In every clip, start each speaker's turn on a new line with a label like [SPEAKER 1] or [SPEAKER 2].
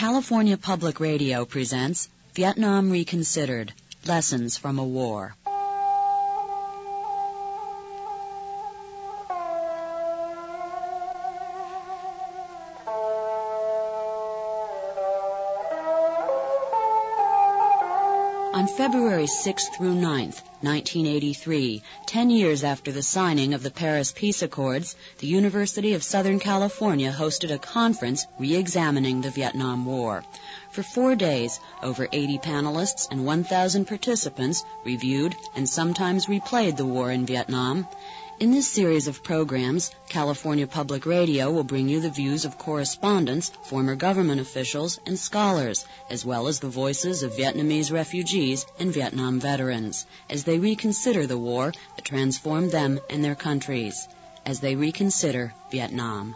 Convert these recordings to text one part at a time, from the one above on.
[SPEAKER 1] California Public Radio presents Vietnam Reconsidered, Lessons from a War. On February 6th through 9th, 1983, 10 years after the signing of the Paris Peace Accords, the University of Southern California hosted a conference re-examining the Vietnam War. For 4 days, over 80 panelists and 1,000 participants reviewed and sometimes replayed the war in Vietnam. In this series of programs, California Public Radio will bring you the views of correspondents, former government officials, and scholars, as well as the voices of Vietnamese refugees and Vietnam veterans, as they reconsider the war that transformed them and their countries, as they reconsider Vietnam.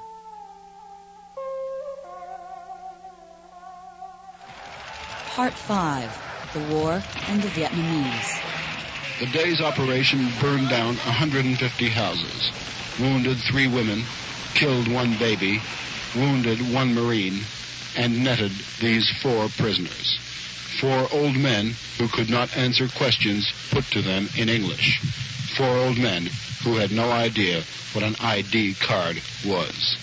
[SPEAKER 1] Part 5, The War and the Vietnamese.
[SPEAKER 2] The day's operation burned down 150 houses, wounded 3 women, killed 1 baby, wounded 1 Marine, and netted these 4 prisoners. 4 old men who could not answer questions put to them in English. 4 old men who had no idea what an ID card was.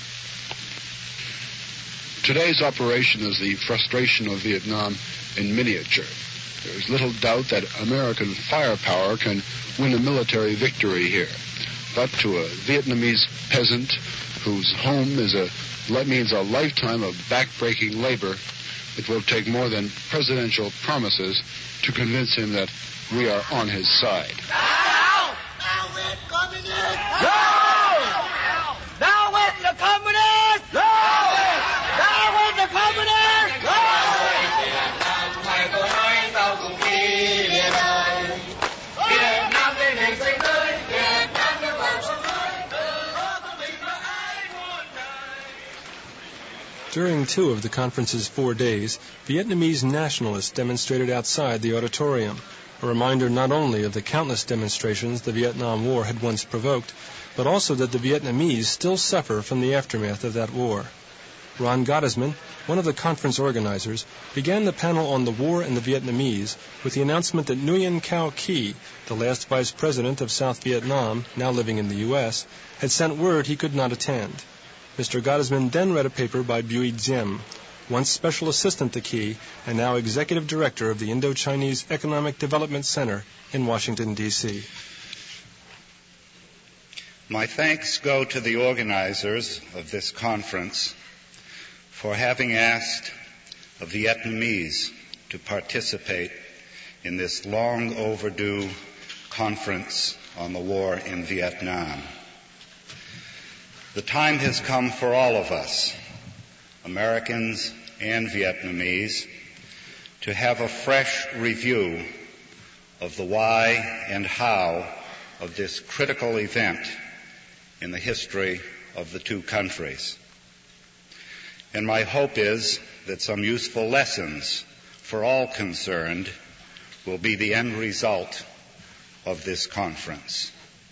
[SPEAKER 2] Today's operation is the frustration of Vietnam in miniature. There is little doubt that American firepower can win a military victory here. But to a Vietnamese peasant whose home means a lifetime of back-breaking labor, it will take more than presidential promises to convince him that we are on his side.
[SPEAKER 3] Now with communists! Now with the communists! Now with the communists!
[SPEAKER 4] During 2 of the conference's 4 days, Vietnamese nationalists demonstrated outside the auditorium, a reminder not only of the countless demonstrations the Vietnam War had once provoked, but also that the Vietnamese still suffer from the aftermath of that war. Ron Gottesman, one of the conference organizers, began the panel on the war and the Vietnamese with the announcement that Nguyen Cao Ky, the last vice president of South Vietnam, now living in the U.S., had sent word he could not attend. Mr. Gottesman then read a paper by Bui Diem, once special assistant to Ky and now executive director of the Indo-Chinese Economic Development Center in Washington, D.C.
[SPEAKER 5] My thanks go to the organizers of this conference for having asked the Vietnamese to participate in this long overdue conference on the war in Vietnam. The time has come for all of us, Americans and Vietnamese, to have a fresh review of the why and how of this critical event in the history of the 2 countries. And my hope is that some useful lessons for all concerned will be the end result of this conference.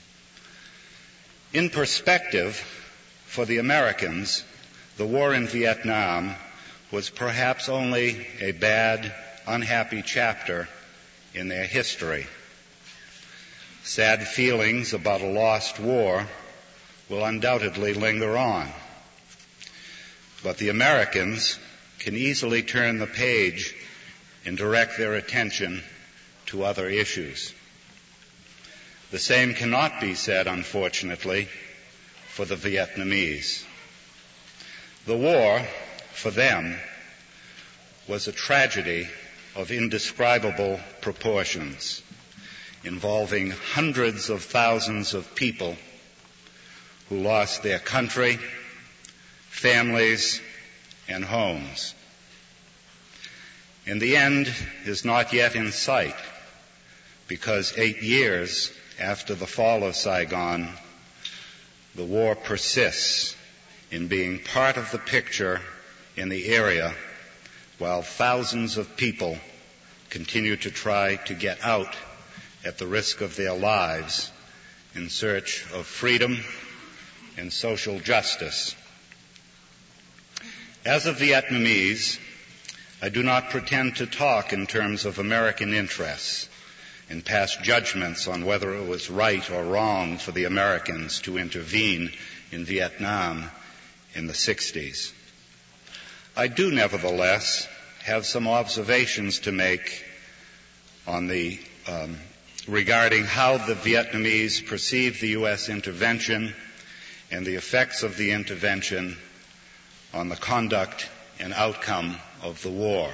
[SPEAKER 5] In perspective, for the Americans, the war in Vietnam was perhaps only a bad, unhappy chapter in their history. Sad feelings about a lost war will undoubtedly linger on. But the Americans can easily turn the page and direct their attention to other issues. The same cannot be said, unfortunately, for the Vietnamese. The war, for them, was a tragedy of indescribable proportions, involving hundreds of thousands of people who lost their country, families, and homes. And the end is not yet in sight, because 8 years after the fall of Saigon, the war persists in being part of the picture in the area, while thousands of people continue to try to get out at the risk of their lives in search of freedom and social justice. As a Vietnamese, I do not pretend to talk in terms of American interests and pass judgments on whether it was right or wrong for the Americans to intervene in Vietnam in the 60s. I do, nevertheless, have some observations to make on regarding how the Vietnamese perceived the U.S. intervention and the effects of the intervention on the conduct and outcome of the war.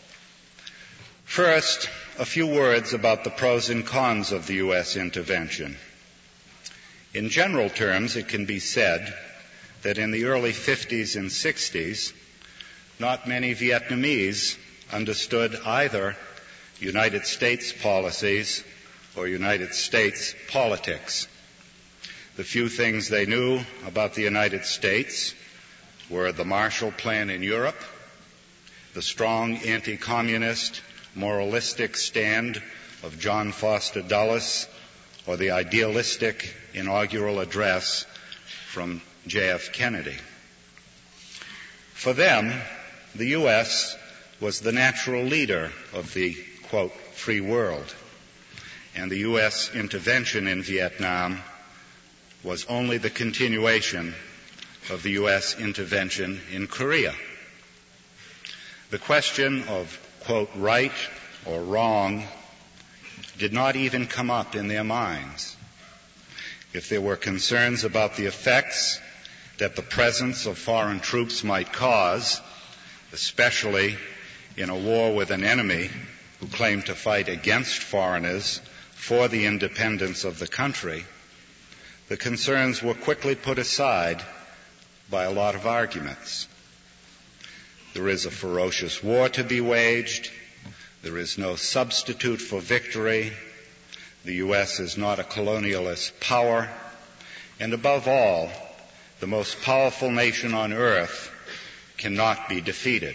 [SPEAKER 5] First, a few words about the pros and cons of the U.S. intervention. In general terms, it can be said that in the early 50s and 60s, not many Vietnamese understood either United States policies or United States politics. The few things they knew about the United States were the Marshall Plan in Europe, the strong anti-communist, moralistic stand of John Foster Dulles, or the idealistic inaugural address from J.F. Kennedy. For them, the U.S. was the natural leader of the, quote, free world, and the U.S. intervention in Vietnam was only the continuation of the U.S. intervention in Korea. The question of, quote, right or wrong did not even come up in their minds. If there were concerns about the effects that the presence of foreign troops might cause, especially in a war with an enemy who claimed to fight against foreigners for the independence of the country, the concerns were quickly put aside by a lot of arguments. There is a ferocious war to be waged. There is no substitute for victory. The U.S. is not a colonialist power. And above all, the most powerful nation on earth cannot be defeated.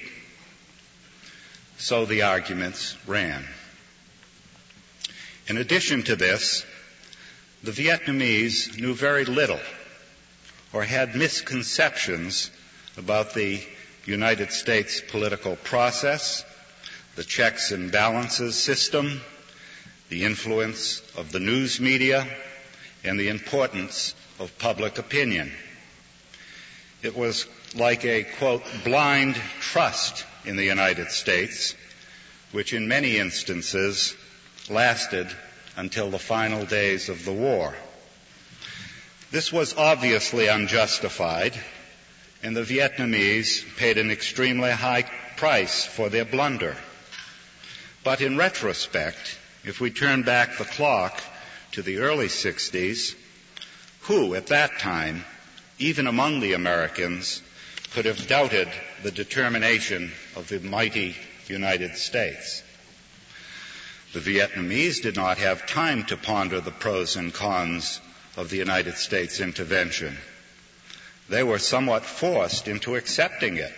[SPEAKER 5] So the arguments ran. In addition to this, the Vietnamese knew very little or had misconceptions about the United States political process, the checks and balances system, the influence of the news media, and the importance of public opinion. It was like a, quote, blind trust in the United States, which in many instances lasted until the final days of the war. This was obviously unjustified, and the Vietnamese paid an extremely high price for their blunder. But in retrospect, if we turn back the clock to the early 60s, who at that time, even among the Americans, could have doubted the determination of the mighty United States? The Vietnamese did not have time to ponder the pros and cons of the United States intervention. They were somewhat forced into accepting it.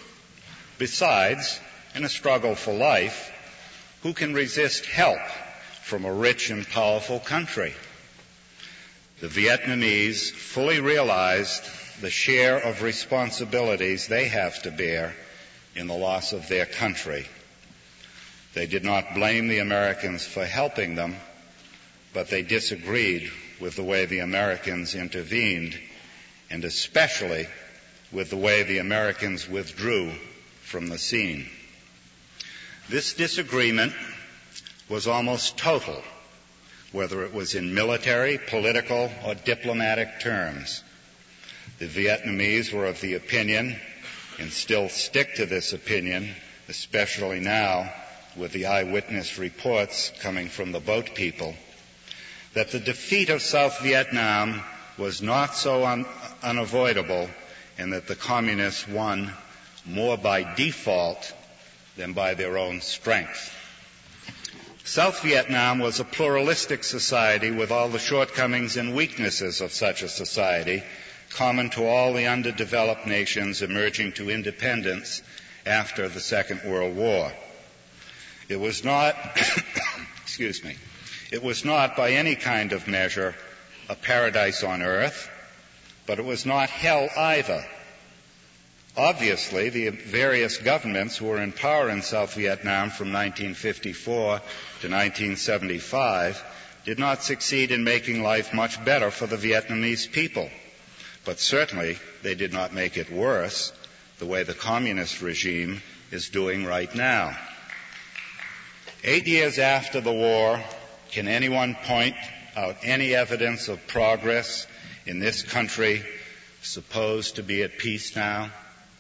[SPEAKER 5] Besides, in a struggle for life, who can resist help from a rich and powerful country? The Vietnamese fully realized the share of responsibilities they have to bear in the loss of their country. They did not blame the Americans for helping them, but they disagreed with the way the Americans intervened, and especially with the way the Americans withdrew from the scene. This disagreement was almost total, whether it was in military, political, or diplomatic terms. The Vietnamese were of the opinion, and still stick to this opinion, especially now with the eyewitness reports coming from the boat people, that the defeat of South Vietnam was not so unavoidable, and that the communists won more by default than by their own strength. South Vietnam was a pluralistic society with all the shortcomings and weaknesses of such a society, common to all the underdeveloped nations emerging to independence after the Second World War. It was not, it was not by any kind of measure a paradise on earth, but it was not hell either. Obviously, the various governments who were in power in South Vietnam from 1954 to 1975 did not succeed in making life much better for the Vietnamese people. But certainly, they did not make it worse, the way the communist regime is doing right now. 8 years after the war, can anyone point out any evidence of progress in this country supposed to be at peace now?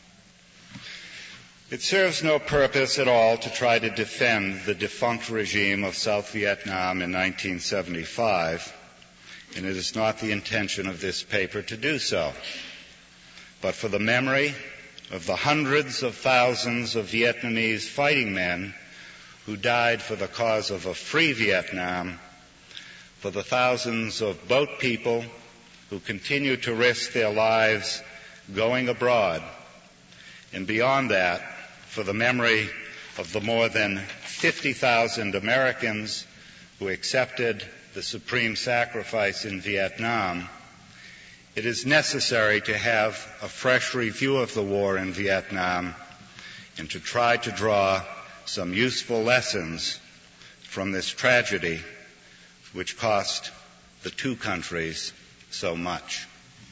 [SPEAKER 5] It serves no purpose at all to try to defend the defunct regime of South Vietnam in 1975, and it is not the intention of this paper to do so. But for the memory of the hundreds of thousands of Vietnamese fighting men who died for the cause of a free Vietnam, for the thousands of boat people who continue to risk their lives going abroad, and beyond that, for the memory of the more than 50,000 Americans who accepted the supreme sacrifice in Vietnam, it is necessary to have a fresh review of the war in Vietnam and to try to draw some useful lessons from this tragedy which cost the two countries so much.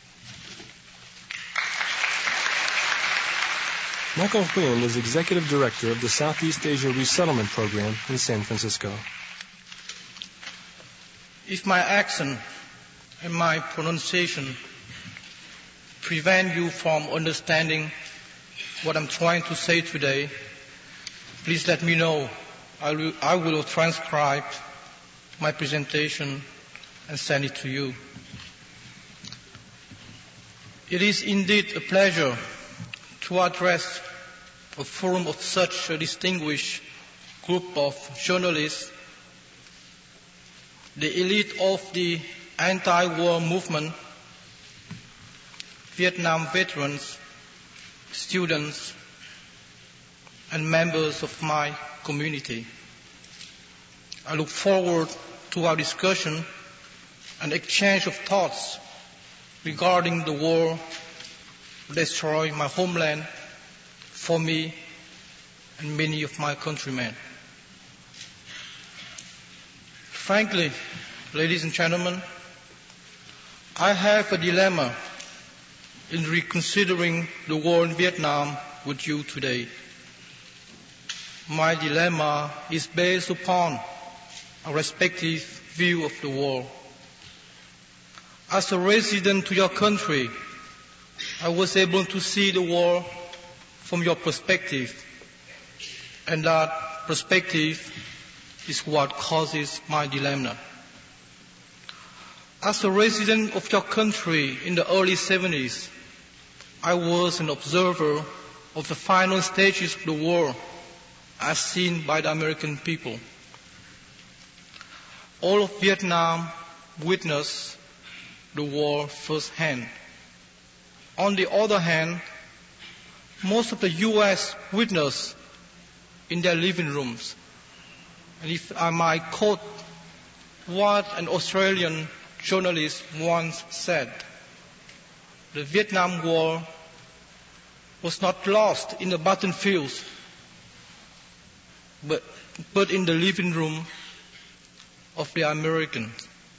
[SPEAKER 4] Michael Huynh is Executive Director of the Southeast Asia Resettlement Program in San Francisco.
[SPEAKER 6] If my accent and my pronunciation prevent you from understanding what I'm trying to say today, please let me know. I will transcribe my presentation and send it to you. It is indeed a pleasure to address a forum of such a distinguished group of journalists, the elite of the anti-war movement, Vietnam veterans, students, and members of my community. I look forward to our discussion and exchange of thoughts regarding the war that destroyed my homeland for me and many of my countrymen. Frankly, ladies and gentlemen, I have a dilemma in reconsidering the war in Vietnam with you today. My dilemma is based upon a respective view of the war. As a resident to your country, I was able to see the war from your perspective, and that perspective is what causes my dilemma. As a resident of your country in the early 70s, I was an observer of the final stages of the war as seen by the American people. All of Vietnam witnessed the war firsthand. On the other hand, most of the U.S. witnessed in their living rooms. And if I might quote what an Australian journalist once said, the Vietnam War was not lost in the battlefields, but in the living room of the Americans.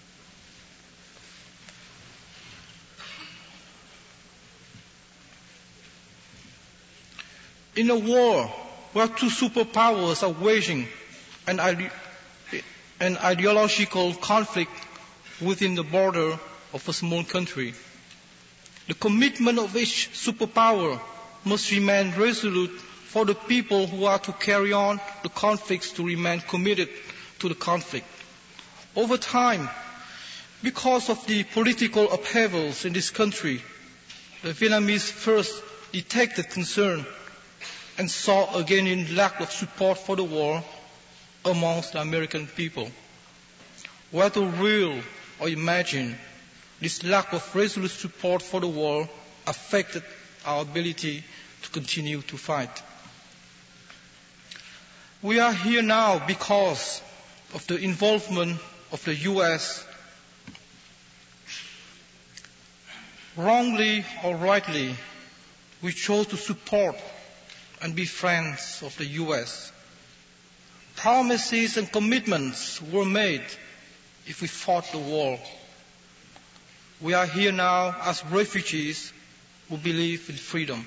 [SPEAKER 6] In a war where two superpowers are waging an ideological conflict within the border of a small country, the commitment of each superpower must remain resolute for the people who are to carry on the conflicts to remain committed to the conflict. Over time, because of the political upheavals in this country, the Vietnamese first detected concern and saw again in lack of support for the war amongst the American people. Whether real or imagined, this lack of resolute support for the war affected our ability to continue to fight. We are here now because of the involvement of the U.S. Wrongly or rightly, we chose to support and be friends of the U.S. Promises and commitments were made if we fought the war. We are here now as refugees who believe in freedom.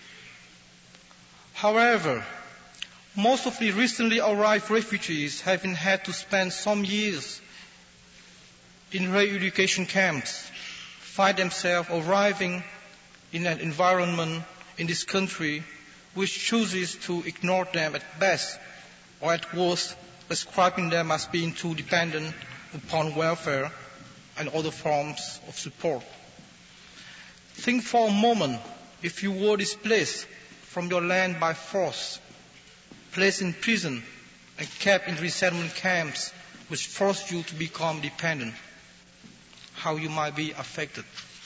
[SPEAKER 6] However, most of the recently arrived refugees have had to spend some years in re-education camps, find themselves arriving in an environment in this country which chooses to ignore them at best, or at worst, describing them as being too dependent upon welfare and other forms of support. Think for a moment if you were displaced from your land by force, placed in prison and kept in resettlement camps which forced you to become dependent, how you might be affected.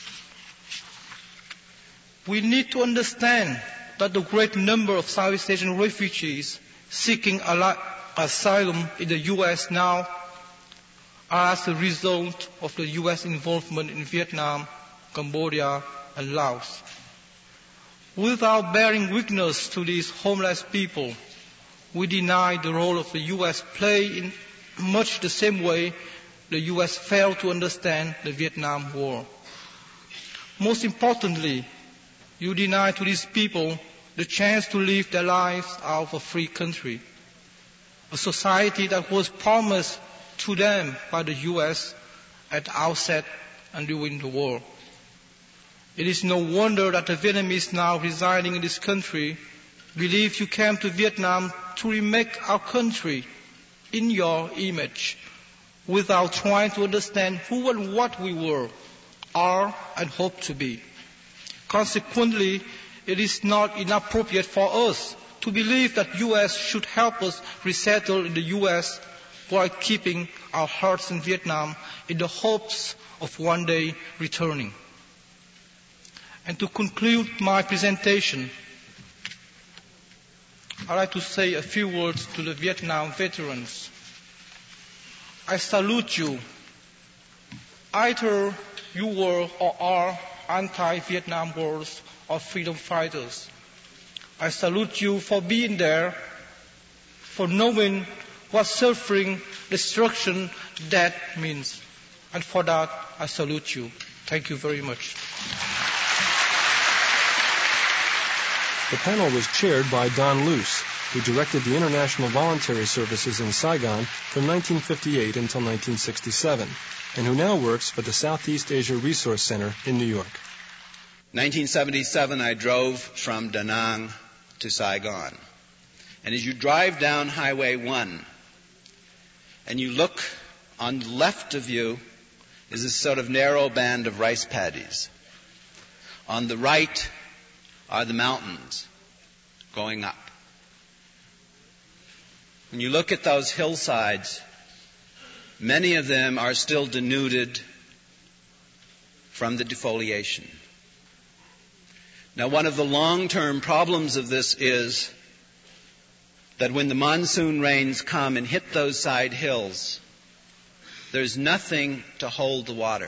[SPEAKER 6] We need to understand that the great number of Southeast Asian refugees seeking asylum in the U.S. now are as a result of the U.S. involvement in Vietnam, Cambodia, and Laos. Without bearing witness to these homeless people, we deny the role of the U.S. play in much the same way the U.S. failed to understand the Vietnam War. Most importantly, you deny to these people the chance to live their lives out of a free country, a society that was promised to them by the U.S. at the outset and during the war. It is no wonder that the Vietnamese now residing in this country believe you came to Vietnam to remake our country in your image, without trying to understand who and what we were, are, and hope to be. Consequently, it is not inappropriate for us to believe that U.S. should help us resettle in the U.S. while keeping our hearts in Vietnam in the hopes of one day returning. And to conclude my presentation, I'd like to say a few words to the Vietnam veterans. I salute you. Either you were or are anti-Vietnam wars or freedom fighters. I salute you for being there, for knowing what suffering, destruction, death means. And for that, I salute you. Thank you very much.
[SPEAKER 4] The panel was chaired by Don Luce, who directed the International Voluntary Services in Saigon from 1958 until 1967, and who now works for the Southeast Asia Resource Center in New York.
[SPEAKER 7] 1977, I drove from Da Nang to Saigon. And as you drive down Highway 1, and you look on the left of you is a sort of narrow band of rice paddies. On the right are the mountains going up. When you look at those hillsides, many of them are still denuded from the defoliation. Now, one of the long-term problems of this is that when the monsoon rains come and hit those side hills, there's nothing to hold the water.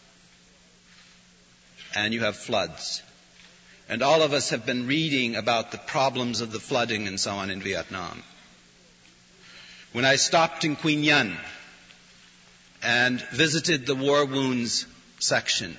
[SPEAKER 7] And you have floods. And all of us have been reading about the problems of the flooding and so on in Vietnam. When I stopped in Quy Nhon and visited the war wounds section,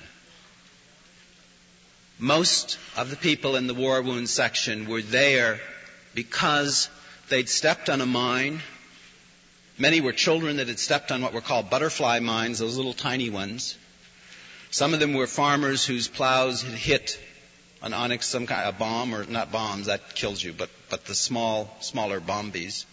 [SPEAKER 7] most of the people in the war wounds section were there because they'd stepped on a mine. Many were children that had stepped on what were called butterfly mines, those little tiny ones. Some of them were farmers whose plows had hit an onyx, some kind of bomb, or not bombs, that kills you, but the smaller bombies.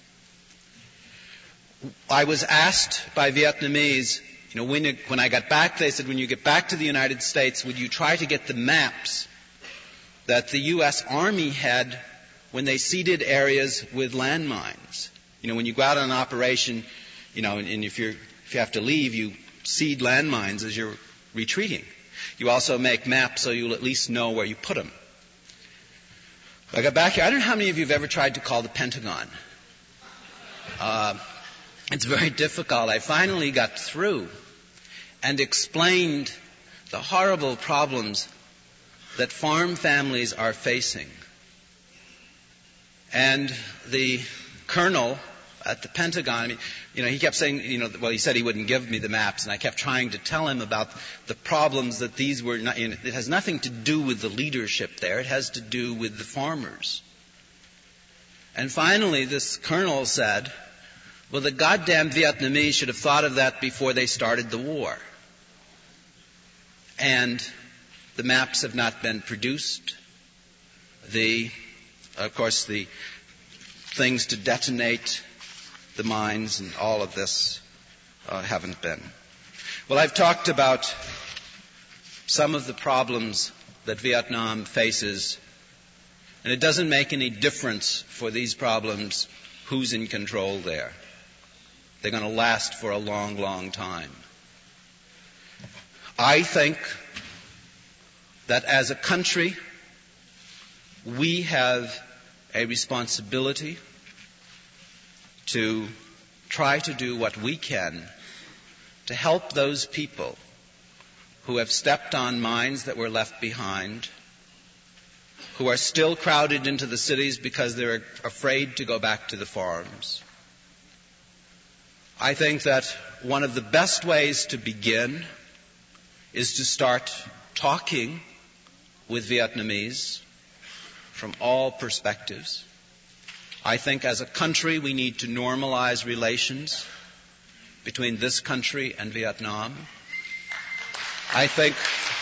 [SPEAKER 7] I was asked by Vietnamese, when I got back, they said, when you get back to the United States, would you try to get the maps that the U.S. Army had when they seeded areas with landmines? When you go out on an operation, and if you have to leave, you seed landmines as you're retreating. You also make maps so you'll at least know where you put them. I got back here. I don't know how many of you have ever tried to call the Pentagon. It's very difficult. I finally got through and explained the horrible problems that farm families are facing. And the colonel at the Pentagon, he kept saying, he said he wouldn't give me the maps, and I kept trying to tell him about the problems that these were not, it has nothing to do with the leadership there, it has to do with the farmers. And finally, this colonel said, well, the goddamn Vietnamese should have thought of that before they started the war. And the maps have not been produced. Of course, the things to detonate the mines and all of this haven't been. Well, I've talked about some of the problems that Vietnam faces, and it doesn't make any difference for these problems who's in control there. They're going to last for a long, long time. I think that as a country, we have a responsibility to try to do what we can to help those people who have stepped on mines that were left behind, who are still crowded into the cities because they're afraid to go back to the farms. I think that one of the best ways to begin is to start talking with Vietnamese from all perspectives. I think as a country we need to normalize relations between this country and Vietnam. I think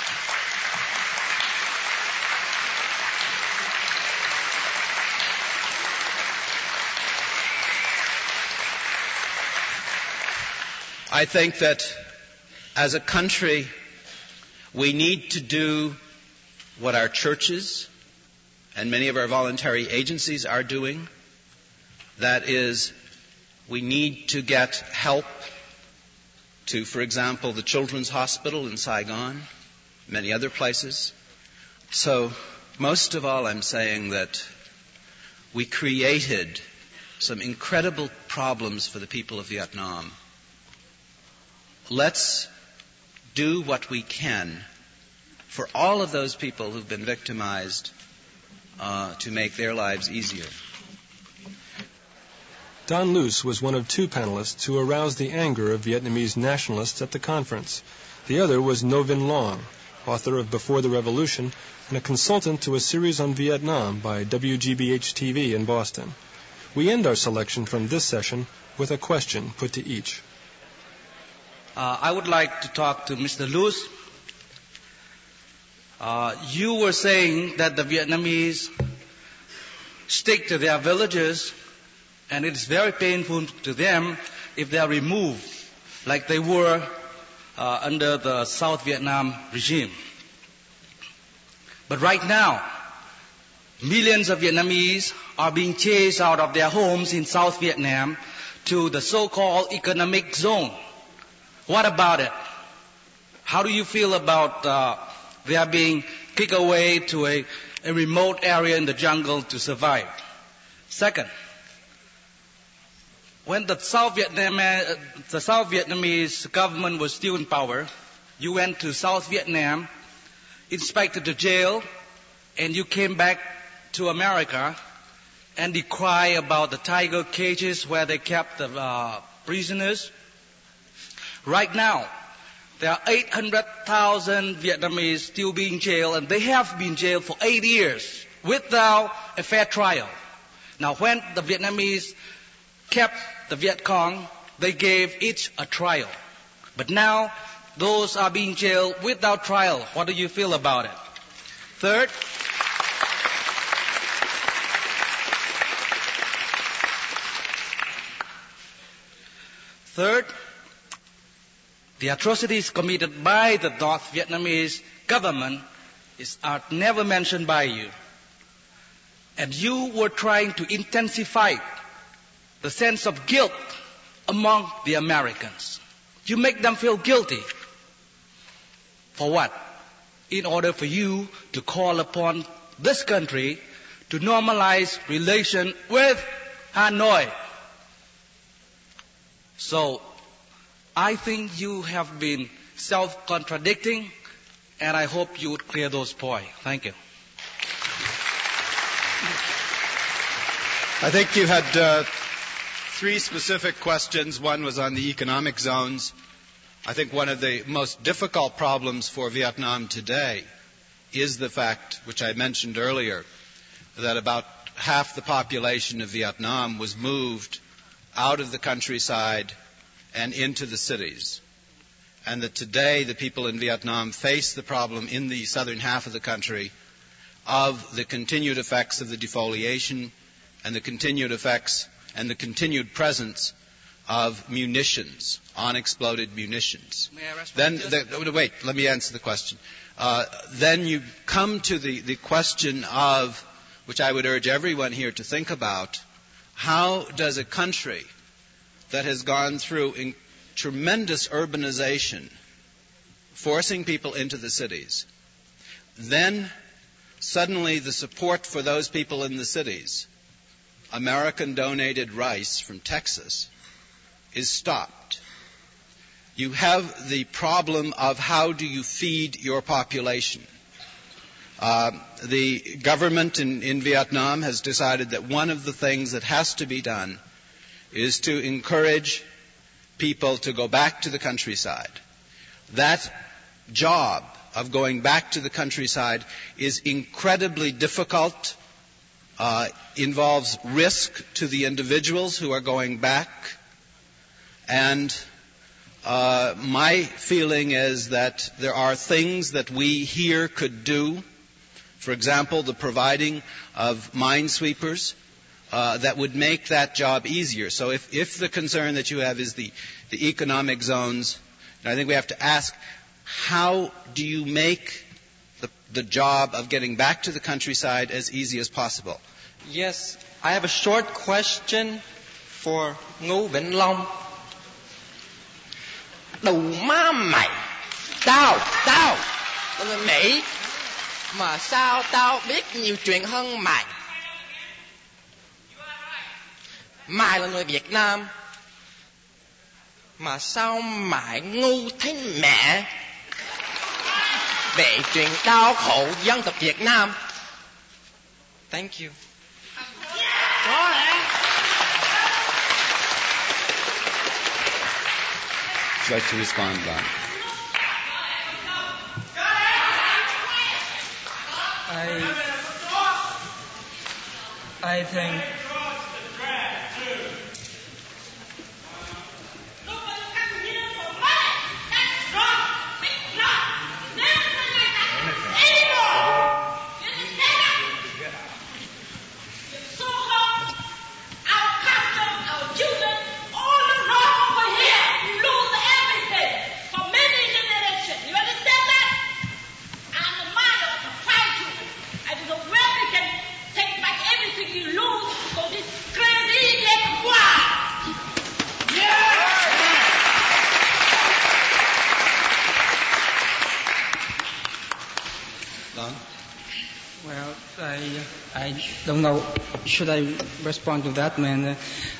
[SPEAKER 7] that as a country we need to do what our churches and many of our voluntary agencies are doing. That is, we need to get help to, for example, the Children's Hospital in Saigon, many other places. So, most of all, I'm saying that we created some incredible problems for the people of Vietnam. Let's do what we can for all of those people who've been victimized to make their lives easier.
[SPEAKER 4] Don Luce was one of two panelists who aroused the anger of Vietnamese nationalists at the conference. The other was Ngo Vinh Long, author of Before the Revolution and a consultant to a series on Vietnam by WGBH-TV in Boston. We end our selection from this session with a question put to each.
[SPEAKER 8] I would like to talk to Mr. Luce. You were saying that the Vietnamese stick to their villages, and it's very painful to them if they are removed, like they were under the South Vietnam regime. But right now, millions of Vietnamese are being chased out of their homes in South Vietnam to the so-called economic zone. What about it? How do you feel about they are being kicked away to a remote area in the jungle to survive? Second, when the South Vietnamese government was still in power, you went to South Vietnam, inspected the jail, and you came back to America and you cry about the tiger cages where they kept the prisoners. Right now, there are 800,000 Vietnamese still being jailed, and they have been jailed for 8 years without a fair trial. Now, when the Vietnamese kept the Viet Cong, they gave each a trial. But now, those are being jailed without trial. What do you feel about it? Third, the atrocities committed by the North Vietnamese government are never mentioned by you. And you were trying to intensify the sense of guilt among the Americans. You make them feel guilty. For what? In order for you to call upon this country to normalize relation with Hanoi. So, I think you have been self-contradicting, and I hope you would clear those points. Thank you.
[SPEAKER 7] I think you had 3 specific questions. One was on the economic zones. I think one of the most difficult problems for Vietnam today is the fact, which I mentioned earlier, that about half the population of Vietnam was moved out of the countryside and into the cities. And that today the people in Vietnam face the problem in the southern half of the country of the continued effects of the defoliation and the continued effects and the continued presence of munitions, unexploded munitions.
[SPEAKER 8] May I respond?
[SPEAKER 7] Wait, let me answer the question. Then you come to the question of, which I would urge everyone here to think about, how does a country that has gone through tremendous urbanization, forcing people into the cities, then suddenly the support for those people in the cities, American-donated rice from Texas, is stopped. You have the problem of how do you feed your population. The government in Vietnam has decided that one of the things that has to be done is to encourage people to go back to the countryside. That job of going back to the countryside is incredibly difficult, involves risk to the individuals who are going back, and my feeling is that there are things that we here could do. For example, the providing of minesweepers that would make that job easier. So if the concern that you have is the economic zones, I think we have to ask, how do you make the job of getting back to the countryside as easy as possible?
[SPEAKER 9] Yes, I have a short question for Ngô Vĩnh Long. Đầu má mày, tao là người Mỹ, mà sao tao biết nhiều chuyện hơn mày? Mày là người Việt Nam, mà sao mày ngu thế mẹ về chuyện đau khổ dân tộc Việt Nam? Thank you.
[SPEAKER 3] Có lẽ.
[SPEAKER 7] Would you like to respond, Don?
[SPEAKER 10] I think I don't know. Should I respond to that, man?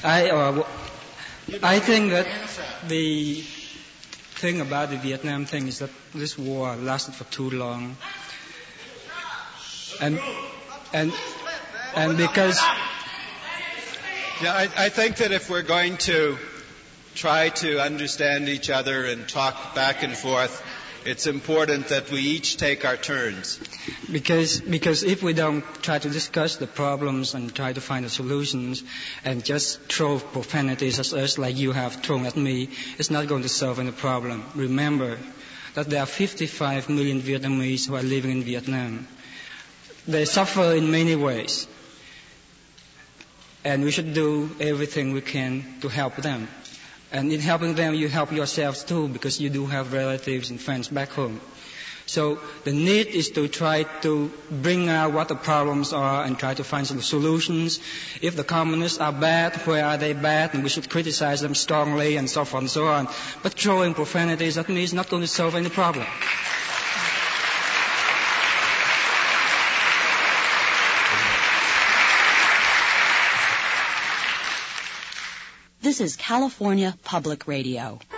[SPEAKER 10] I think that the thing about the Vietnam thing is that this war lasted for too long, and because.
[SPEAKER 7] Yeah, I think that if we're going to try to understand each other and talk back and forth, it's important that we each take our turns.
[SPEAKER 10] Because if we don't try to discuss the problems and try to find the solutions and just throw profanities at us like you have thrown at me, it's not going to solve any problem. Remember that there are 55 million Vietnamese who are living in Vietnam. They suffer in many ways. And we should do everything we can to help them. And in helping them, you help yourselves too, because you do have relatives and friends back home. So the need is to try to bring out what the problems are and try to find some solutions. If the communists are bad, where are they bad? And we should criticize them strongly and so forth and so on. But throwing profanities at me is not going to solve any problem.
[SPEAKER 1] This is California Public Radio.